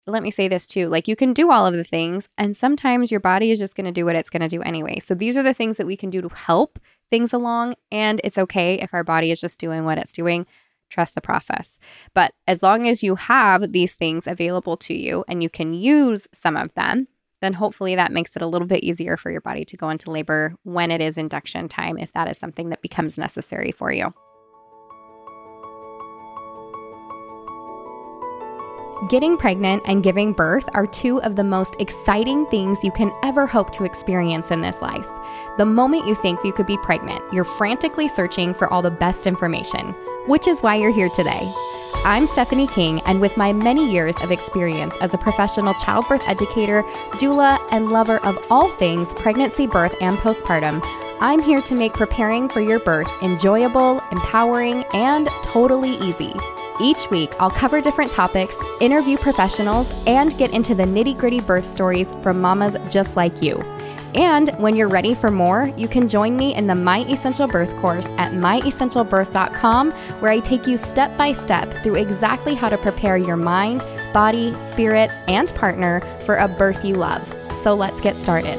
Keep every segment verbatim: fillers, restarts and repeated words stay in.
let me say this too, like you can do all of the things and sometimes your body is just going to do what it's going to do anyway. So these are the things that we can do to help things along, and it's okay if our body is just doing what it's doing. Trust the process. But as long as you have these things available to you and you can use some of them, then hopefully that makes it a little bit easier for your body to go into labor when it is induction time, if that is something that becomes necessary for you. Getting pregnant and giving birth are two of the most exciting things you can ever hope to experience in this life. The moment you think you could be pregnant, you're frantically searching for all the best information, which is why you're here today. I'm Stephanie King, and with my many years of experience as a professional childbirth educator, doula, and lover of all things pregnancy, birth, and postpartum, I'm here to make preparing for your birth enjoyable, empowering, and totally easy. Each week, I'll cover different topics, interview professionals, and get into the nitty-gritty birth stories from mamas just like you. And when you're ready for more, you can join me in the My Essential Birth course at my essential birth dot com, where I take you step by step through exactly how to prepare your mind, body, spirit, and partner for a birth you love. So let's get started.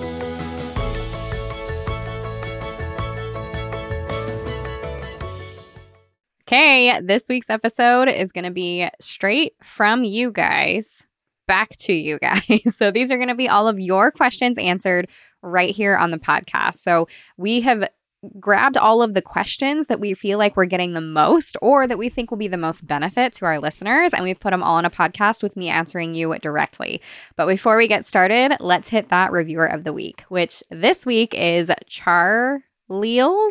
Okay, this week's episode is going to be straight from you guys back to you guys. So these are going to be all of your questions answered right here on the podcast. So we have grabbed all of the questions that we feel like we're getting the most or that we think will be the most benefit to our listeners, and we've put them all in a podcast with me answering you directly. But before we get started, let's hit that reviewer of the week, which this week is Charlie,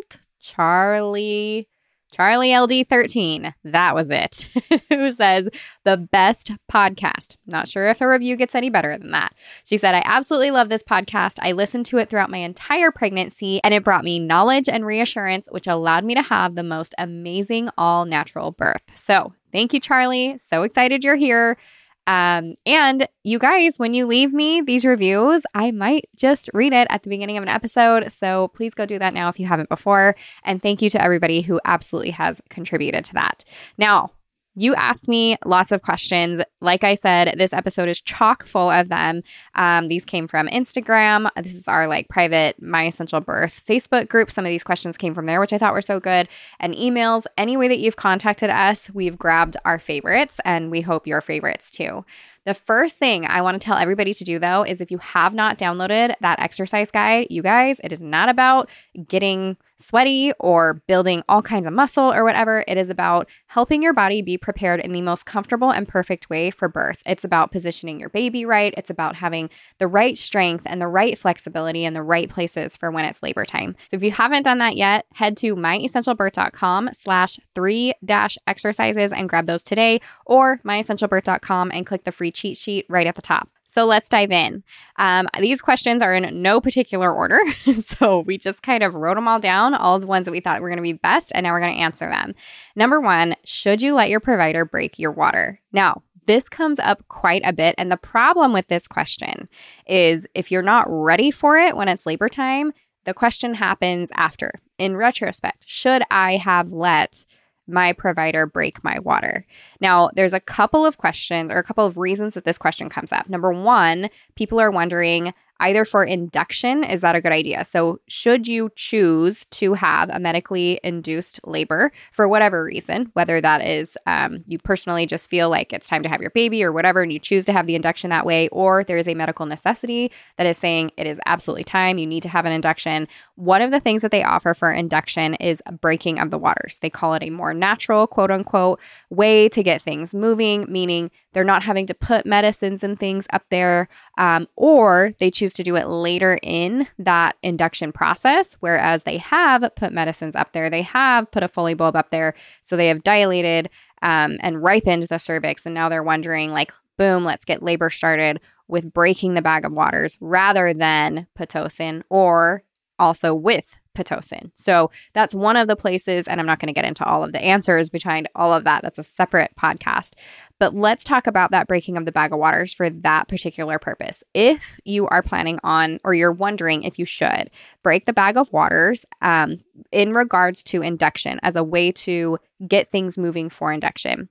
Charlie... Charlie L D thirteen, that was it, who says, the best podcast. Not sure if a review gets any better than that. She said, I absolutely love this podcast. I listened to it throughout my entire pregnancy, and it brought me knowledge and reassurance, which allowed me to have the most amazing all-natural birth. So thank you, Charlie. So excited you're here. Um, and you guys, when you leave me these reviews, I might just read it at the beginning of an episode. So please go do that now if you haven't before. And thank you to everybody who absolutely has contributed to that. Now, you asked me lots of questions. Like I said, this episode is chock full of them. Um, these came from Instagram. This is our like private My Essential Birth Facebook group. Some of these questions came from there, which I thought were so good. And emails. Any way that you've contacted us, we've grabbed our favorites, and we hope your favorites too. The first thing I want to tell everybody to do, though, is if you have not downloaded that exercise guide, you guys, it is not about getting sweaty or building all kinds of muscle or whatever. It is about helping your body be prepared in the most comfortable and perfect way for birth. It's about positioning your baby right. It's about having the right strength and the right flexibility in the right places for when it's labor time. So if you haven't done that yet, head to my essential birth dot com slash three dash exercises and grab those today, or my essential birth dot com and click the free cheat sheet right at the top. So let's dive in. Um, these questions are in no particular order. So we just kind of wrote them all down, all the ones that we thought were going to be best, and now we're going to answer them. Number one, should you let your provider break your water? Now, this comes up quite a bit. And the problem with this question is if you're not ready for it when it's labor time, the question happens after. In retrospect, should I have let my provider break my water? Now, there's a couple of questions or a couple of reasons that this question comes up. Number one, people are wondering, either for induction, is that a good idea? So should you choose to have a medically induced labor for whatever reason, whether that is um, you personally just feel like it's time to have your baby or whatever, and you choose to have the induction that way, or there is a medical necessity that is saying it is absolutely time, you need to have an induction. One of the things that they offer for induction is a breaking of the waters. They call it a more natural, quote unquote, way to get things moving, meaning they're not having to put medicines and things up there, um, or they choose to do it later in that induction process, whereas they have put medicines up there, they have put a Foley bulb up there, so they have dilated um, and ripened the cervix, and now they're wondering, like, boom, let's get labor started with breaking the bag of waters rather than Pitocin, or also with Pitocin. So that's one of the places, and I'm not going to get into all of the answers behind all of that. That's a separate podcast. But let's talk about that breaking of the bag of waters for that particular purpose. If you are planning on, or you're wondering if you should break the bag of waters um, in regards to induction as a way to get things moving for induction,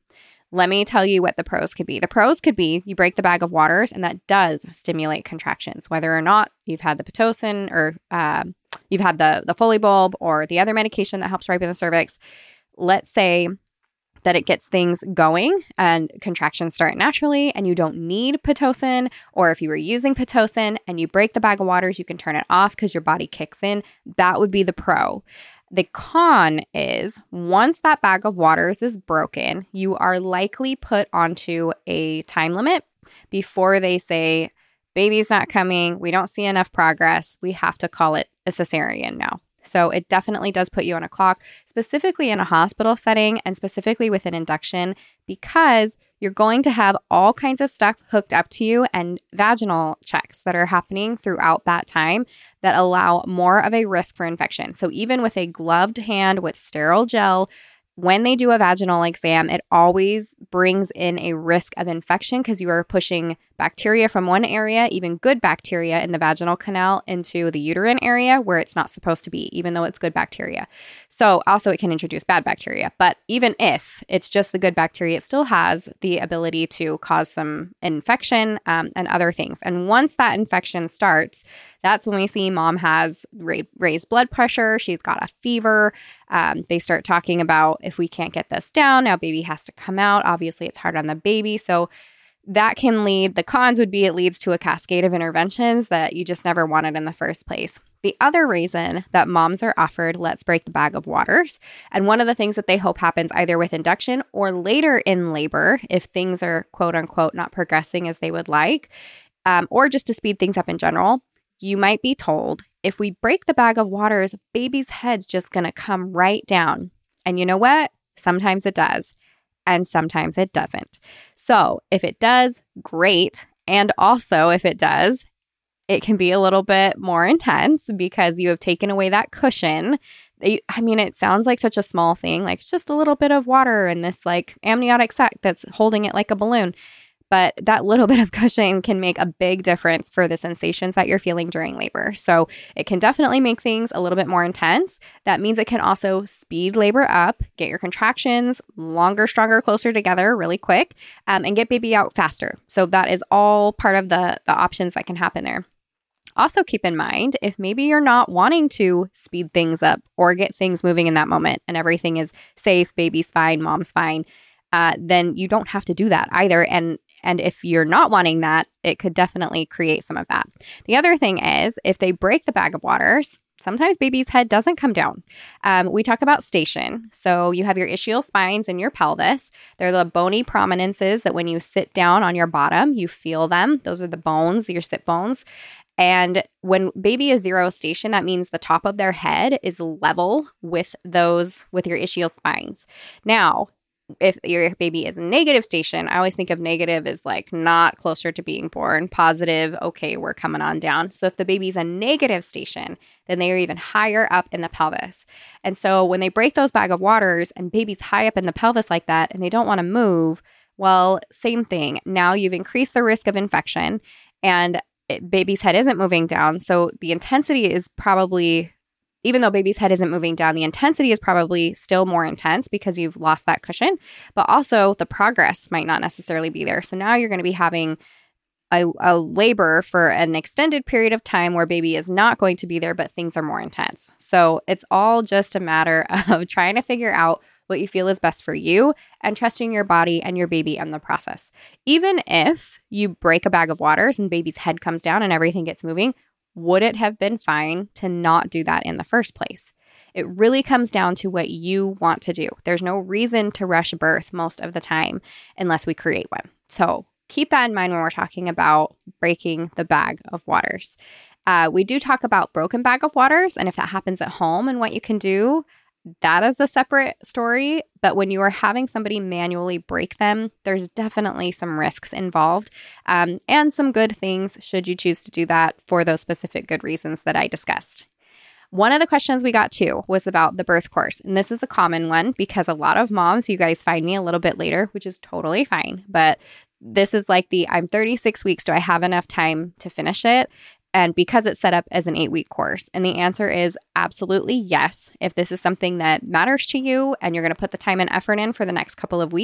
Let me tell you what the pros could be. The pros could be you break the bag of waters, and that does stimulate contractions, whether or not you've had the Pitocin or uh, you've had the, the Foley bulb or the other medication that helps ripen the cervix. Let's say that it gets things going and contractions start naturally and you don't need Pitocin, or if you were using Pitocin and you break the bag of waters, you can turn it off because your body kicks in. That would be the pro. The con is once that bag of waters is broken, you are likely put onto a time limit before they say, baby's not coming, we don't see enough progress, we have to call it a cesarean now. So it definitely does put you on a clock, specifically in a hospital setting and specifically with an induction, because you're going to have all kinds of stuff hooked up to you and vaginal checks that are happening throughout that time that allow more of a risk for infection. So even with a gloved hand with sterile gel, when they do a vaginal exam, it always brings in a risk of infection because you are pushing bacteria from one area, even good bacteria in the vaginal canal, into the uterine area where it's not supposed to be, even though it's good bacteria. So also it can introduce bad bacteria. But even if it's just the good bacteria, it still has the ability to cause some infection um, and other things. And once that infection starts, that's when we see mom has ra- raised blood pressure. She's got a fever. Um, they start talking about if we can't get this down, now baby has to come out. Obviously, it's hard on the baby. So that can lead, the cons would be it leads to a cascade of interventions that you just never wanted in the first place. The other reason that moms are offered let's break the bag of waters, and one of the things that they hope happens either with induction or later in labor, if things are quote unquote not progressing as they would like, um, or just to speed things up in general, you might be told, if we break the bag of waters, baby's head's just going to come right down. And you know what? Sometimes it does. And sometimes it doesn't. So if it does, great. And also if it does, it can be a little bit more intense because you have taken away that cushion. I mean, it sounds like such a small thing, like it's just a little bit of water in this like amniotic sac that's holding it like a balloon. But that little bit of cushion can make a big difference for the sensations that you're feeling during labor. So it can definitely make things a little bit more intense. That means it can also speed labor up, get your contractions longer, stronger, closer together really quick, um, and get baby out faster. So that is all part of the, the options that can happen there. Also keep in mind, if maybe you're not wanting to speed things up or get things moving in that moment and everything is safe, baby's fine, mom's fine, uh, then you don't have to do that either. And And if you're not wanting that, it could definitely create some of that. The other thing is, if they break the bag of waters, sometimes baby's head doesn't come down. Um, we talk about station. So you have your ischial spines in your pelvis. They're the bony prominences that when you sit down on your bottom, you feel them. Those are the bones, your sit bones. And when baby is zero station, that means the top of their head is level with those, with your ischial spines. Now, if your baby is negative station, I always think of negative as like not closer to being born, positive, okay, we're coming on down. So if the baby's a negative station, then they are even higher up in the pelvis. And so when they break those bag of waters and baby's high up in the pelvis like that and they don't want to move, well, same thing. Now you've increased the risk of infection and it, baby's head isn't moving down. So the intensity is probably, even though baby's head isn't moving down, the intensity is probably still more intense because you've lost that cushion, but also the progress might not necessarily be there. So now you're going to be having a, a labor for an extended period of time where baby is not going to be there, but things are more intense. So it's all just a matter of trying to figure out what you feel is best for you and trusting your body and your baby in the process. Even if you break a bag of waters and baby's head comes down and everything gets moving, would it have been fine to not do that in the first place? It really comes down to what you want to do. There's no reason to rush birth most of the time unless we create one. So keep that in mind when we're talking about breaking the bag of waters. Uh, we do talk about broken bag of waters and if that happens at home and what you can do. That is a separate story, but when you are having somebody manually break them, there's definitely some risks involved um, and some good things should you choose to do that for those specific good reasons that I discussed. One of the questions we got too was about the birth course, and this is a common one because a lot of moms, you guys find me a little bit later, which is totally fine, but this is like the I'm thirty-six weeks, do I have enough time to finish it? And because it's set up as an eight-week course. And the answer is absolutely yes. If this is something that matters to you and you're going to put the time and effort in for the next couple of weeks,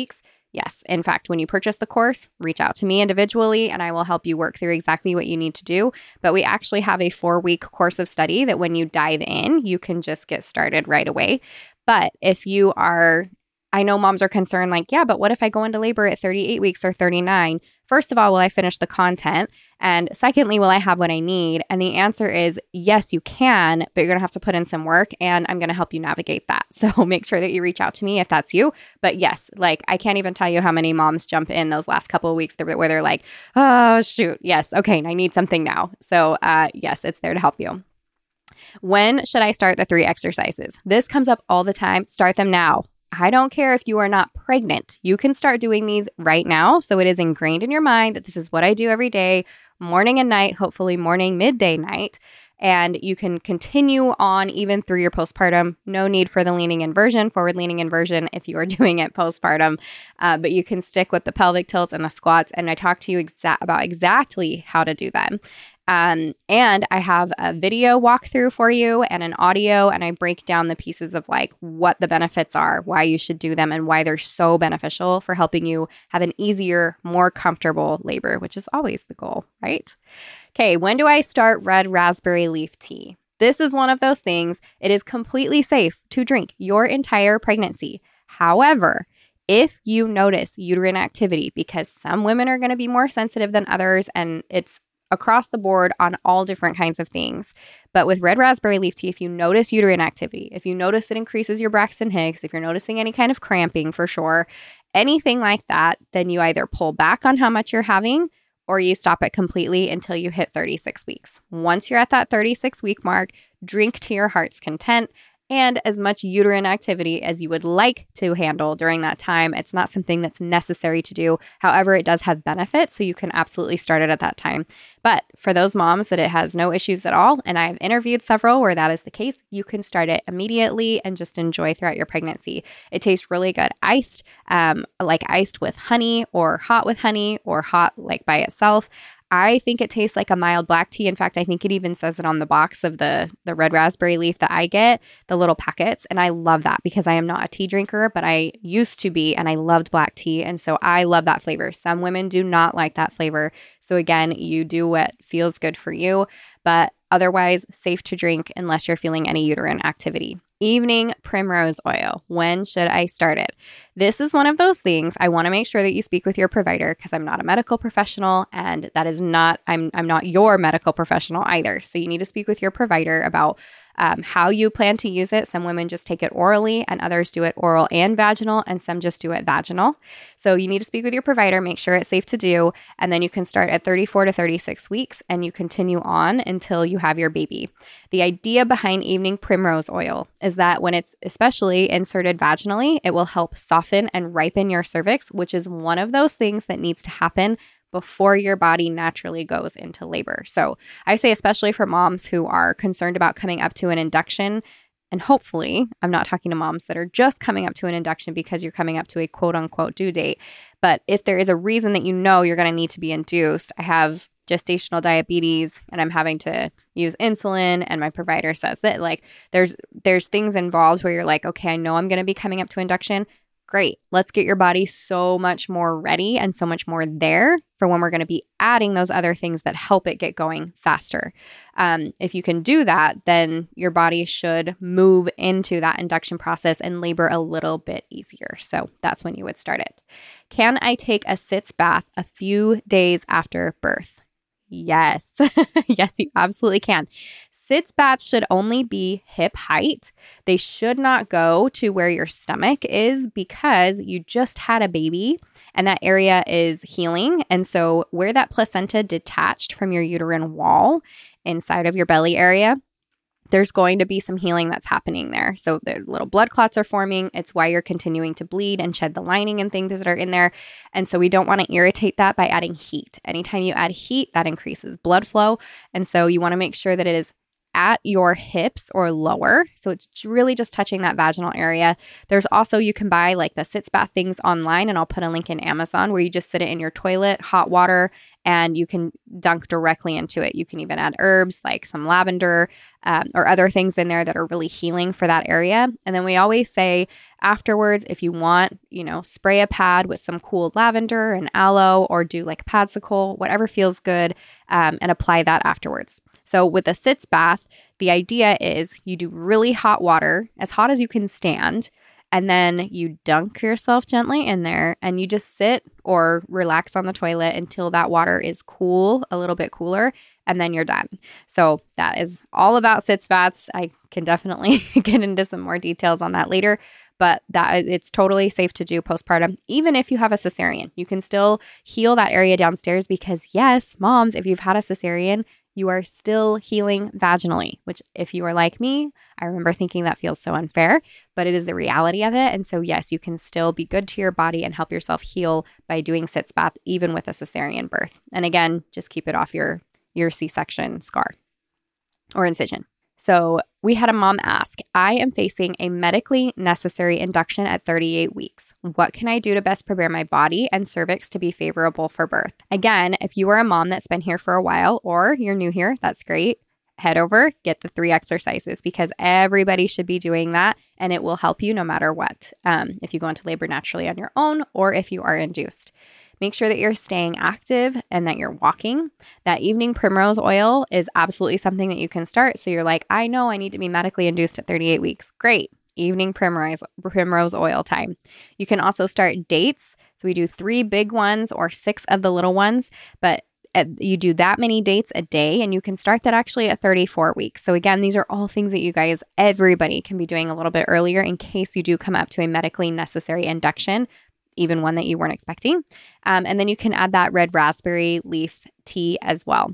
Yes. In fact, when you purchase the course, reach out to me individually and I will help you work through exactly what you need to do. But we actually have a four week course of study that when you dive in, you can just get started right away. But if you are, I know moms are concerned like, yeah, but what if I go into labor at thirty-eight weeks or thirty-nine? First of all, will I finish the content? And secondly, will I have what I need? And the answer is yes, you can, but you're going to have to put in some work and I'm going to help you navigate that. So make sure that you reach out to me if that's you. But yes, like I can't even tell you how many moms jump in those last couple of weeks where they're like, oh, shoot. Yes. Okay. I need something now. So uh, yes, it's there to help you. When should I start the three exercises? This comes up all the time. Start them now. I don't care if you are not pregnant. You can start doing these right now. So it is ingrained in your mind that this is what I do every day, morning and night, hopefully morning, midday, night. And you can continue on even through your postpartum. No need for the leaning inversion, forward leaning inversion if you are doing it postpartum. Uh, but you can stick with the pelvic tilts and the squats. And I talk to you exa- about exactly how to do them. Um, and I have a video walkthrough for you and an audio, and I break down the pieces of like what the benefits are, why you should do them, and why they're so beneficial for helping you have an easier, more comfortable labor, which is always the goal, right? Okay, when do I start red raspberry leaf tea? This is one of those things. It is completely safe to drink your entire pregnancy. However, if you notice uterine activity, because some women are going to be more sensitive than others, and it's across the board on all different kinds of things. But with red raspberry leaf tea, if you notice uterine activity, if you notice it increases your Braxton Hicks, if you're noticing any kind of cramping for sure, anything like that, then you either pull back on how much you're having or you stop it completely until you hit thirty-six weeks. Once you're at that thirty-six week mark, drink to your heart's content. And as much uterine activity as you would like to handle during that time. It's not something that's necessary to do. However, it does have benefits, so you can absolutely start it at that time. But for those moms that it has no issues at all, and I've interviewed several where that is the case, you can start it immediately and just enjoy throughout your pregnancy. It tastes really good iced, um, like iced with honey or hot with honey or hot like by itself. I think it tastes like a mild black tea. In fact, I think it even says it on the box of the, the red raspberry leaf that I get, the little packets. And I love that because I am not a tea drinker, but I used to be, and I loved black tea. And so I love that flavor. Some women do not like that flavor. So again, you do what feels good for you, but otherwise safe to drink unless you're feeling any uterine activity. Evening primrose oil. When should I start it? This is one of those things I want to make sure that you speak with your provider because I'm not a medical professional and that is not, I'm, I'm not your medical professional either. So you need to speak with your provider about um, how you plan to use it. Some women just take it orally and others do it oral and vaginal and some just do it vaginal. So you need to speak with your provider, make sure it's safe to do, and then you can start at thirty-four to thirty-six weeks and you continue on until you have your baby. The idea behind evening primrose oil is that when it's especially inserted vaginally, it will help soften and ripen your cervix, which is one of those things that needs to happen before your body naturally goes into labor. So I say, especially for moms who are concerned about coming up to an induction, and hopefully I'm not talking to moms that are just coming up to an induction because you're coming up to a quote unquote due date. But if there is a reason that you know you're going to need to be induced, I have gestational diabetes and I'm having to use insulin and my provider says that like there's there's things involved where you're like, okay, I know I'm going to be coming up to induction. Great. Let's get your body so much more ready and so much more there for when we're going to be adding those other things that help it get going faster. Um, if you can do that, then your body should move into that induction process and labor a little bit easier. So that's when you would start it. Can I take a sitz bath a few days after birth? Yes. Yes, you absolutely can. Sitz baths should only be hip height. They should not go to where your stomach is because you just had a baby and that area is healing. And so where that placenta detached from your uterine wall inside of your belly area, there's going to be some healing that's happening there. So the little blood clots are forming. It's why you're continuing to bleed and shed the lining and things that are in there. And so we don't want to irritate that by adding heat. Anytime you add heat, that increases blood flow. And so you want to make sure that it is at your hips or lower. So it's really just touching that vaginal area. There's also, you can buy like the sitz bath things online, and I'll put a link in Amazon where you just sit it in your toilet, hot water, and you can dunk directly into it. You can even add herbs like some lavender um, or other things in there that are really healing for that area. And then we always say afterwards, if you want, you know, spray a pad with some cool lavender and aloe, or do like Padsicle, whatever feels good, um, and apply that afterwards. So with a sitz bath, the idea is you do really hot water, as hot as you can stand, and then you dunk yourself gently in there and you just sit or relax on the toilet until that water is cool, a little bit cooler, and then you're done. So that is all about sitz baths. I can definitely get into some more details on that later, but that it's totally safe to do postpartum. Even if you have a cesarean, you can still heal that area downstairs because yes, moms, if you've had a cesarean, you are still healing vaginally, which if you are like me, I remember thinking that feels so unfair, but it is the reality of it. And so yes, you can still be good to your body and help yourself heal by doing sitz bath, even with a cesarean birth. And again, just keep it off your, your C-section scar or incision. So we had a mom ask, I am facing a medically necessary induction at thirty-eight weeks. What can I do to best prepare my body and cervix to be favorable for birth? Again, if you are a mom that's been here for a while or you're new here, that's great. Head over, get the three exercises because everybody should be doing that and it will help you no matter what. Um, if you go into labor naturally on your own or if you are induced. Make sure that you're staying active and that you're walking. That evening primrose oil is absolutely something that you can start. So you're like, I know I need to be medically induced at thirty-eight weeks. Great. Evening primrose, primrose oil time. You can also start dates. So we do three big ones or six of the little ones, but you do that many dates a day and you can start that actually at thirty-four weeks. So again, these are all things that you guys, everybody can be doing a little bit earlier in case you do come up to a medically necessary induction, even one that you weren't expecting. Um, and then you can add that red raspberry leaf tea as well.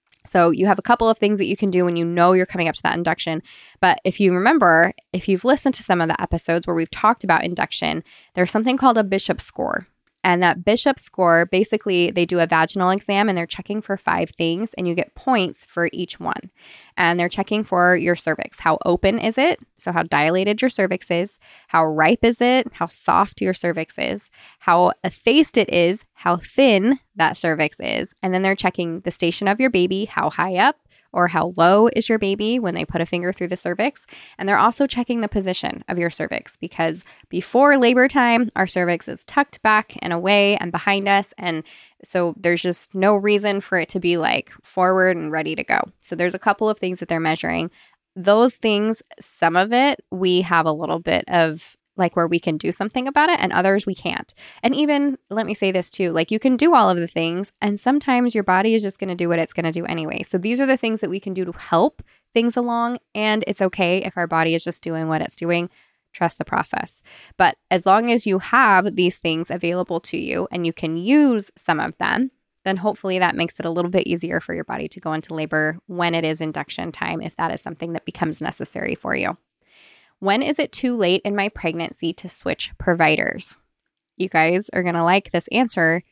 So you have a couple of things that you can do when you know you're coming up to that induction. But if you remember, if you've listened to some of the episodes where we've talked about induction, there's something called a Bishop score. And that Bishop score, basically, they do a vaginal exam and they're checking for five things and you get points for each one. And they're checking for your cervix. How open is it? So how dilated your cervix is. How ripe is it? How soft your cervix is. How effaced it is. How thin that cervix is. And then they're checking the station of your baby, how high up or how low is your baby when they put a finger through the cervix. And they're also checking the position of your cervix because before labor time, our cervix is tucked back and away and behind us. And so there's just no reason for it to be like forward and ready to go. So there's a couple of things that they're measuring. Those things, some of it, we have a little bit of like where we can do something about it and others we can't. And even, let me say this too, like you can do all of the things and sometimes your body is just going to do what it's going to do anyway. So these are the things that we can do to help things along, and it's okay if our body is just doing what it's doing. Trust the process. But as long as you have these things available to you and you can use some of them, then hopefully that makes it a little bit easier for your body to go into labor when it is induction time, if that is something that becomes necessary for you. When is it too late in my pregnancy to switch providers? You guys are going to like this answer.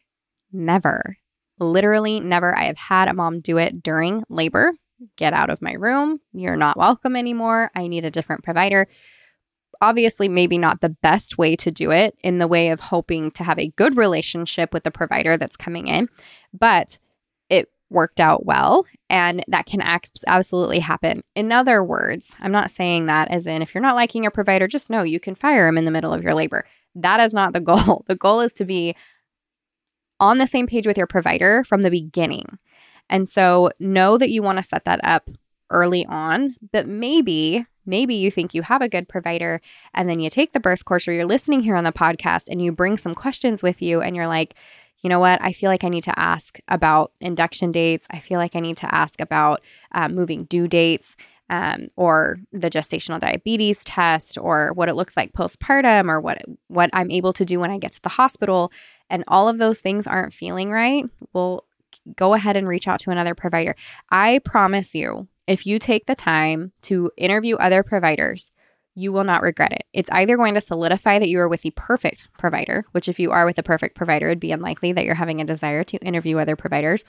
Never. Literally never. I have had a mom do it during labor. Get out of my room. You're not welcome anymore. I need a different provider. Obviously, maybe not the best way to do it in the way of hoping to have a good relationship with the provider that's coming in, but it worked out well, and that can absolutely happen. In other words, I'm not saying that as in if you're not liking your provider, just know you can fire him in the middle of your labor. That is not the goal. The goal is to be on the same page with your provider from the beginning. And so know that you want to set that up early on, but maybe, maybe you think you have a good provider and then you take the birth course or you're listening here on the podcast and you bring some questions with you and you're like, you know what, I feel like I need to ask about induction dates. I feel like I need to ask about um, moving due dates um, or the gestational diabetes test or what it looks like postpartum or what, what I'm able to do when I get to the hospital. And all of those things aren't feeling right. Well, go ahead and reach out to another provider. I promise you, if you take the time to interview other providers, you will not regret it. It's either going to solidify that you are with the perfect provider, which if you are with the perfect provider, it'd be unlikely that you're having a desire to interview other providers,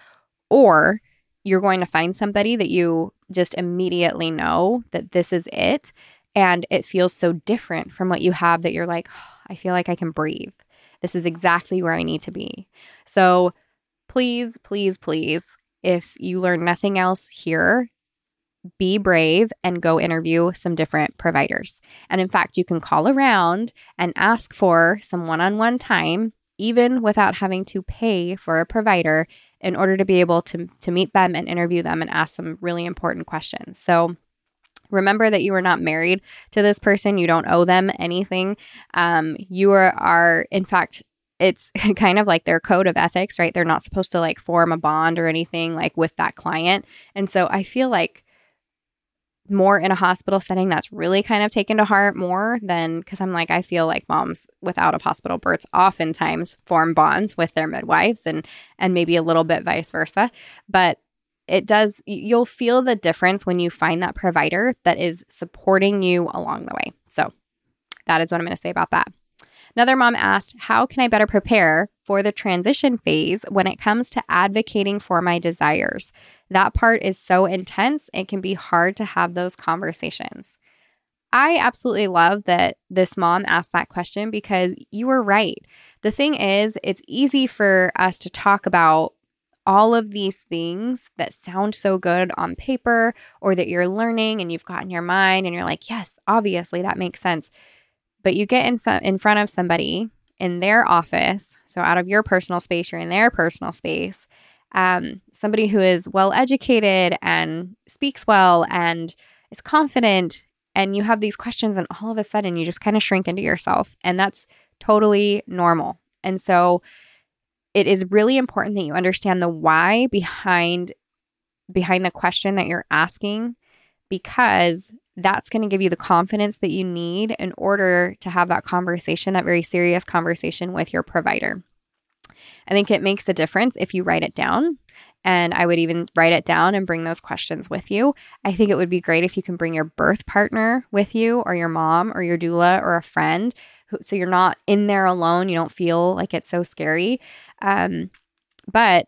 or you're going to find somebody that you just immediately know that this is it. And it feels so different from what you have that you're like, oh, I feel like I can breathe. This is exactly where I need to be. So please, please, please, if you learn nothing else here, be brave and go interview some different providers. And in fact, you can call around and ask for some one-on-one time, even without having to pay for a provider, in order to be able to, to meet them and interview them and ask some really important questions. So remember that you are not married to this person. You don't owe them anything. Um, you are, are, in fact, it's kind of like their code of ethics, right? They're not supposed to like form a bond or anything like with that client. And so I feel like more in a hospital setting, that's really kind of taken to heart more than, because I'm like, I feel like moms with out of hospital births oftentimes form bonds with their midwives and and maybe a little bit vice versa. But it does, you'll feel the difference when you find that provider that is supporting you along the way. So that is what I'm going to say about that. Another mom asked, how can I better prepare for the transition phase when it comes to advocating for my desires? That part is so intense, it can be hard to have those conversations. I absolutely love that this mom asked that question because you were right. The thing is, it's easy for us to talk about all of these things that sound so good on paper or that you're learning and you've got in your mind and you're like, yes, obviously that makes sense. But you get in some, in front of somebody in their office, so out of your personal space, you're in their personal space, um, somebody who is well-educated and speaks well and is confident, and you have these questions and all of a sudden you just kind of shrink into yourself, and that's totally normal. And so it is really important that you understand the why behind behind the question that you're asking, because that's going to give you the confidence that you need in order to have that conversation, that very serious conversation with your provider. I think it makes a difference if you write it down, and I would even write it down and bring those questions with you. I think it would be great if you can bring your birth partner with you, or your mom or your doula or a friend, who, so you're not in there alone. You don't feel like it's so scary. Um, but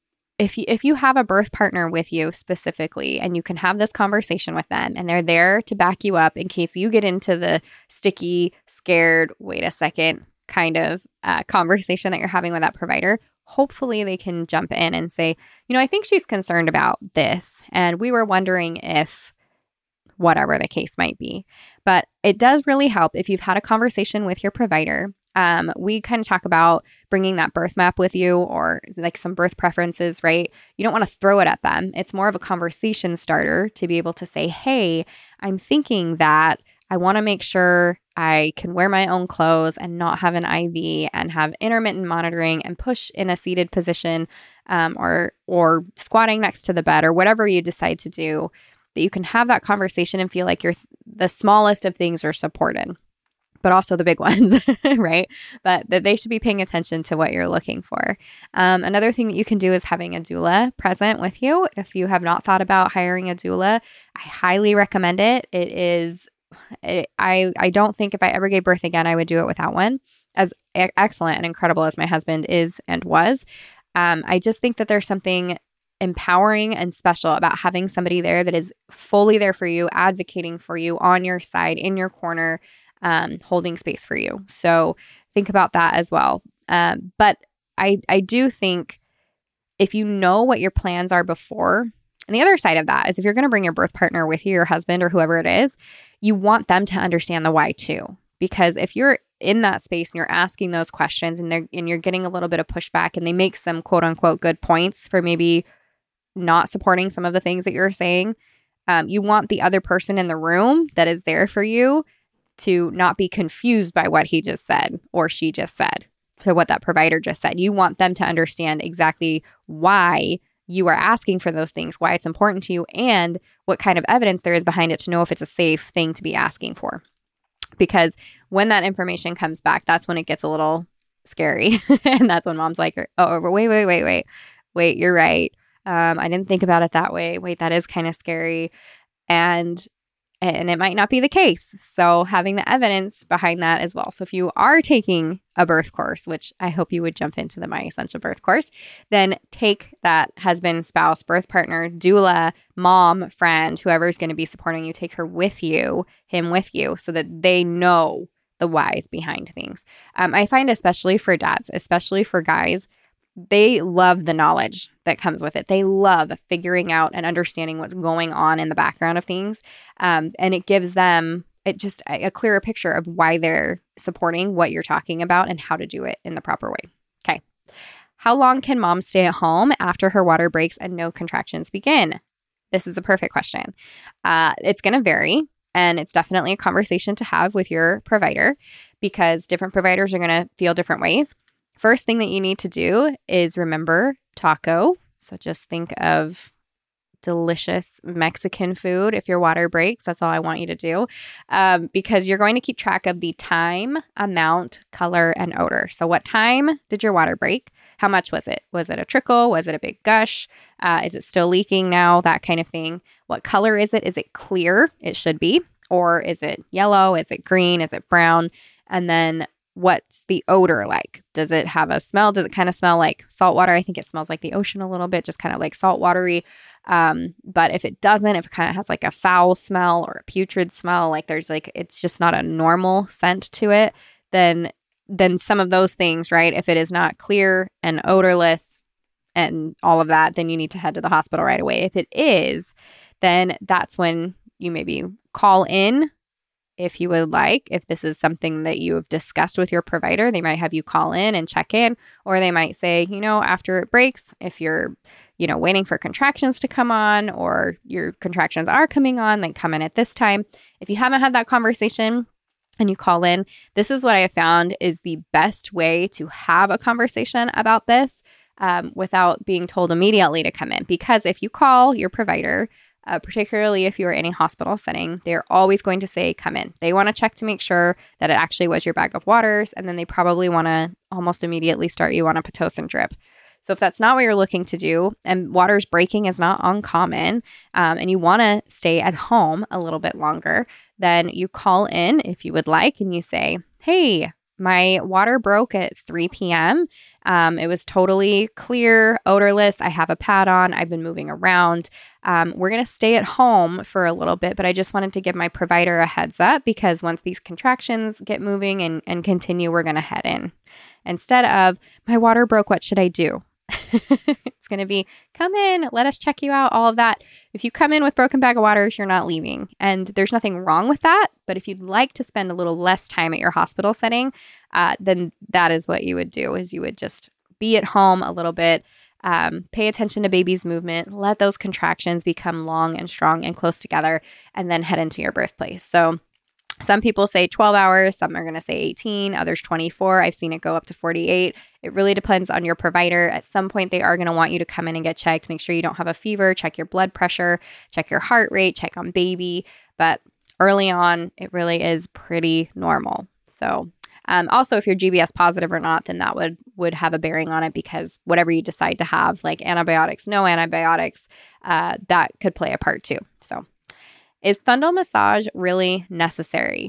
If you, if you have a birth partner with you specifically, and you can have this conversation with them and they're there to back you up in case you get into the sticky, scared, wait a second kind of uh, conversation that you're having with that provider, hopefully they can jump in and say, you know, I think she's concerned about this, and we were wondering if whatever the case might be. But it does really help if you've had a conversation with your provider. Um, we kind of talk about bringing that birth map with you, or like some birth preferences, right? You don't want to throw it at them. It's more of a conversation starter to be able to say, hey, I'm thinking that I want to make sure I can wear my own clothes and not have an I V and have intermittent monitoring and push in a seated position, um, or or squatting next to the bed, or whatever you decide to do, that you can have that conversation and feel like you're th- the smallest of things are supported, but also the big ones, right? But that they should be paying attention to what you're looking for. Um, another thing that you can do is having a doula present with you. If you have not thought about hiring a doula, I highly recommend it. It is, it, I, I don't think if I ever gave birth again, I would do it without one. As e- excellent and incredible as my husband is and was, um, I just think that there's something empowering and special about having somebody there that is fully there for you, advocating for you, on your side, in your corner, Um, holding space for you. So think about that as well. Um, but I, I do think if you know what your plans are before, and the other side of that is if you're going to bring your birth partner with you, your husband or whoever it is, you want them to understand the why too. Because if you're in that space and you're asking those questions and they're and you're getting a little bit of pushback and they make some quote unquote good points for maybe not supporting some of the things that you're saying, um, you want the other person in the room that is there for you to not be confused by what he just said or she just said, to what that provider just said. You want them to understand exactly why you are asking for those things, why it's important to you, and what kind of evidence there is behind it to know if it's a safe thing to be asking for. Because when that information comes back, that's when it gets a little scary. And that's when mom's like, oh, wait, wait, wait, wait, wait, you're right. Um, I didn't think about it that way. Wait, that is kind of scary. And And it might not be the case. So having the evidence behind that as well. So if you are taking a birth course, which I hope you would jump into the My Essential Birth course, then take that husband, spouse, birth partner, doula, mom, friend, whoever's going to be supporting you, take her with you, him with you, so that they know the whys behind things. Um, I find especially for dads, especially for guys, they love the knowledge that comes with it. They love figuring out and understanding what's going on in the background of things. Um, and it gives them it just a, a clearer picture of why they're supporting what you're talking about and how to do it in the proper way. Okay. How long can mom stay at home after her water breaks and no contractions begin? This is a perfect question. Uh, it's going to vary, and it's definitely a conversation to have with your provider because different providers are going to feel different ways. First thing that you need to do is remember taco. So just think of delicious Mexican food. If your water breaks, that's all I want you to do, um, because you're going to keep track of the time, amount, color, and odor. So what time did your water break? How much was it? Was it a trickle? Was it a big gush? Uh, is it still leaking now? That kind of thing. What color is it? Is it clear? It should be. Or is it yellow? Is it green? Is it brown? And then what's the odor like? Does it have a smell? Does it kind of smell like salt water? I think it smells like the ocean a little bit, just kind of like salt watery. Um, but if it doesn't, if it kind of has like a foul smell or a putrid smell, like there's like, it's just not a normal scent to it, then then some of those things, right? If it is not clear and odorless and all of that, then you need to head to the hospital right away. If it is, then that's when you maybe call in if you would like. If this is something that you have discussed with your provider, they might have you call in and check in, or they might say, you know, after it breaks, if you're, you know, waiting for contractions to come on or your contractions are coming on, then come in at this time. If you haven't had that conversation, and you call in, this is what I have found is the best way to have a conversation about this um, without being told immediately to come in. Because if you call your provider, uh, particularly if you're in a hospital setting, they're always going to say, come in. They want to check to make sure that it actually was your bag of waters. And then they probably want to almost immediately start you on a Pitocin drip. So if that's not what you're looking to do, and water's breaking is not uncommon, um, and you want to stay at home a little bit longer, then you call in if you would like, and you say, hey, my water broke at three p.m. Um, it was totally clear, odorless. I have a pad on. I've been moving around. Um, we're going to stay at home for a little bit, but I just wanted to give my provider a heads up because once these contractions get moving and, and continue, we're going to head in. Instead of, my water broke, what should I do? It's going to be, come in, let us check you out, all of that. If you come in with broken bag of waters, you're not leaving. And there's nothing wrong with that. But if you'd like to spend a little less time at your hospital setting, uh, then that is what you would do, is you would just be at home a little bit, um, pay attention to baby's movement, let those contractions become long and strong and close together, and then head into your birthplace. So some people say twelve hours, some are going to say eighteen, others twenty-four. I've seen it go up to forty-eight. It really depends on your provider. At some point, they are going to want you to come in and get checked, make sure you don't have a fever, check your blood pressure, check your heart rate, check on baby. But early on, it really is pretty normal. So um, also, if you're G B S positive or not, then that would, would have a bearing on it because whatever you decide to have, like antibiotics, no antibiotics, uh, that could play a part too. So is fundal massage really necessary?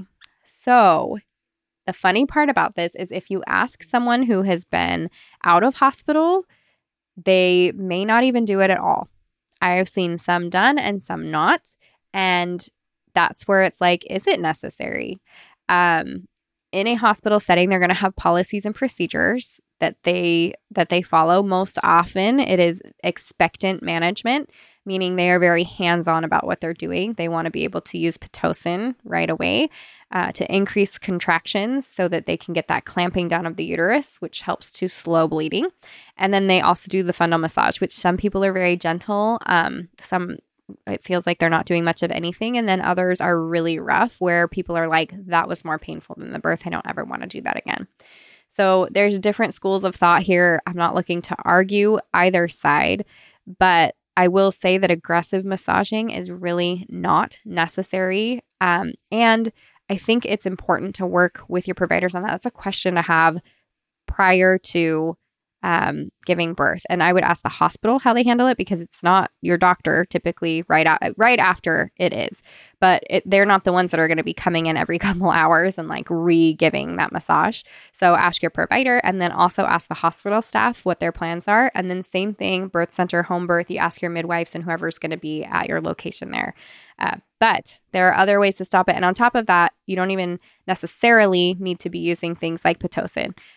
So the funny part about this is if you ask someone who has been out of hospital, they may not even do it at all. I have seen some done and some not. And that's where it's like, is it necessary? Um, in a hospital setting, they're going to have policies and procedures that they that they follow. Most often, it is expectant management, meaning they are very hands-on about what they're doing. They want to be able to use Pitocin right away uh, to increase contractions so that they can get that clamping down of the uterus, which helps to slow bleeding. And then they also do the fundal massage, which some people are very gentle. Um, some it feels like they're not doing much of anything. And then others are really rough where people are like, that was more painful than the birth. I don't ever want to do that again. So there's different schools of thought here. I'm not looking to argue either side, but I will say that aggressive massaging is really not necessary. Um, and I think it's important to work with your providers on that. That's a question to have prior to um, giving birth. And I would ask the hospital how they handle it because it's not your doctor typically right out, right after it is. But it, they're not the ones that are going to be coming in every couple hours and like re-giving that massage. So ask your provider and then also ask the hospital staff what their plans are. And then same thing, birth center, home birth, you ask your midwives and whoever's going to be at your location there. Uh, but there are other ways to stop it. And on top of that, you don't even necessarily need to be using things like Pitocin.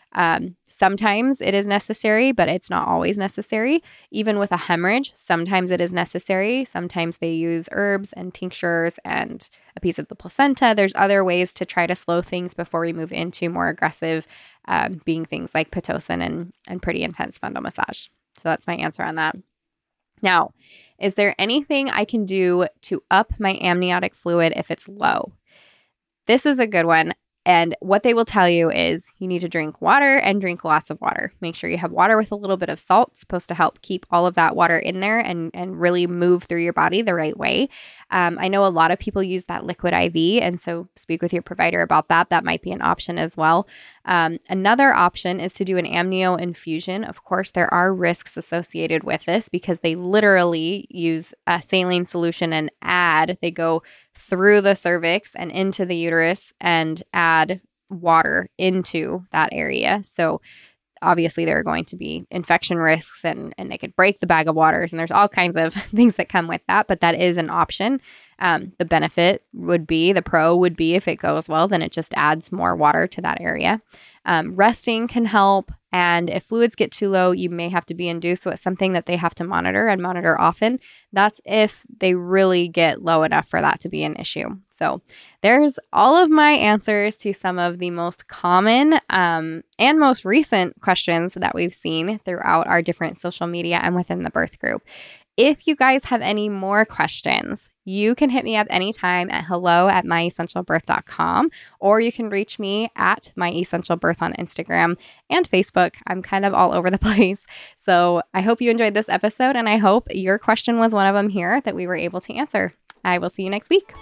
Um, sometimes it is necessary, but it's not always necessary. Even with a hemorrhage, sometimes it is necessary. Sometimes they use herbs and tinctures and a piece of the placenta. There's other ways to try to slow things before we move into more aggressive, um, being things like Pitocin and, and pretty intense fundal massage. So that's my answer on that. Now, is there anything I can do to up my amniotic fluid if it's low? This is a good one. And what they will tell you is you need to drink water and drink lots of water. Make sure you have water with a little bit of salt. It's supposed to help keep all of that water in there and, and really move through your body the right way. Um, I know a lot of people use that liquid I V, and so speak with your provider about that. That might be an option as well. Um, another option is to do an amnio infusion. Of course, there are risks associated with this because they literally use a saline solution and add, they go through the cervix and into the uterus and add water into that area. So obviously there are going to be infection risks and, and they could break the bag of waters, and there's all kinds of things that come with that, but that is an option. Um, the benefit would be, the pro would be if it goes well, then it just adds more water to that area. Um, resting can help. And if fluids get too low, you may have to be induced. So it's something that they have to monitor and monitor often. That's if they really get low enough for that to be an issue. So there's all of my answers to some of the most common um, and most recent questions that we've seen throughout our different social media and within the birth group. If you guys have any more questions, you can hit me up anytime at hello at my essential birth dot com, or you can reach me at myessentialbirth on Instagram and Facebook. I'm kind of all over the place. So I hope you enjoyed this episode, and I hope your question was one of them here that we were able to answer. I will see you next week.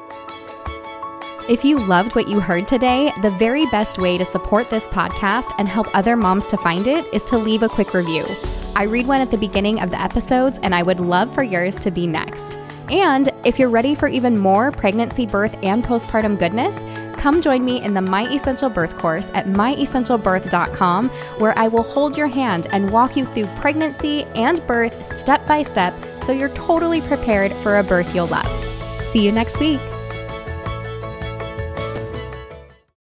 If you loved what you heard today, the very best way to support this podcast and help other moms to find it is to leave a quick review. I read one at the beginning of the episodes, and I would love for yours to be next. And if you're ready for even more pregnancy, birth, and postpartum goodness, come join me in the My Essential Birth course at my essential birth dot com, where I will hold your hand and walk you through pregnancy and birth step by step so you're totally prepared for a birth you'll love. See you next week.